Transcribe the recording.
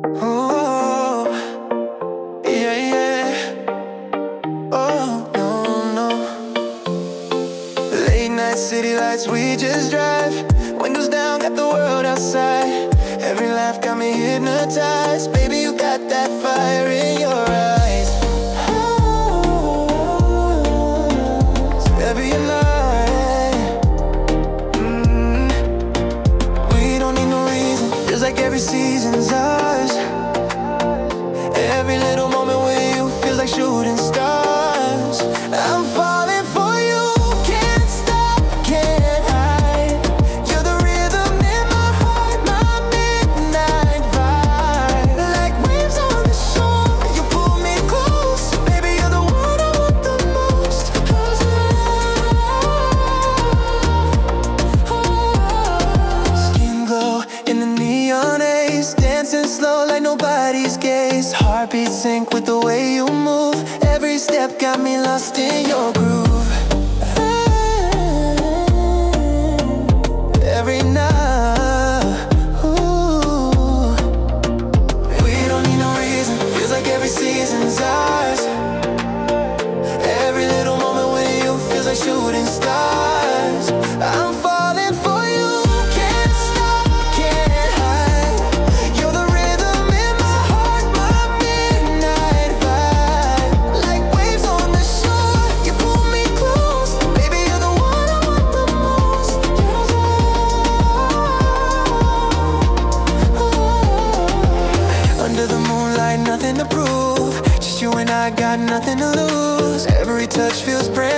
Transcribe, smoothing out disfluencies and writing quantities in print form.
Oh, yeah, yeah. Oh, no, no. Late night city lights, we just drive. Windows down, got the world outside. Every laugh got me hypnotized. Baby, you got that fire in your eyes. Every night, we don't need no reason. Feels like every season's ours. Every little moment with you feels like shooting stars. I'm falling for you, can't stop, can't hide. You're the rhythm in my heart, my midnight vibe. Like waves on the shore, you pull me close. Baby, you're the one I want the most. Skin glow in the neon haze, dancing slow like nobody's gaze. Heartbeat sync with the way you move. Every step got me lost in your groove. Every night, ooh. We don't need no reason. Feels like every season's ours. Every little moment with you feels like shooting stars. I'm falling for you, can't stop, can't hide. You're the rhythm in my heart, my midnight vibe. Like waves on the shore, you pull me close. Baby, you're the one I want the most. Under the moonlight, nothing to prove. Just you and I got nothing to lose. Every touch feels brand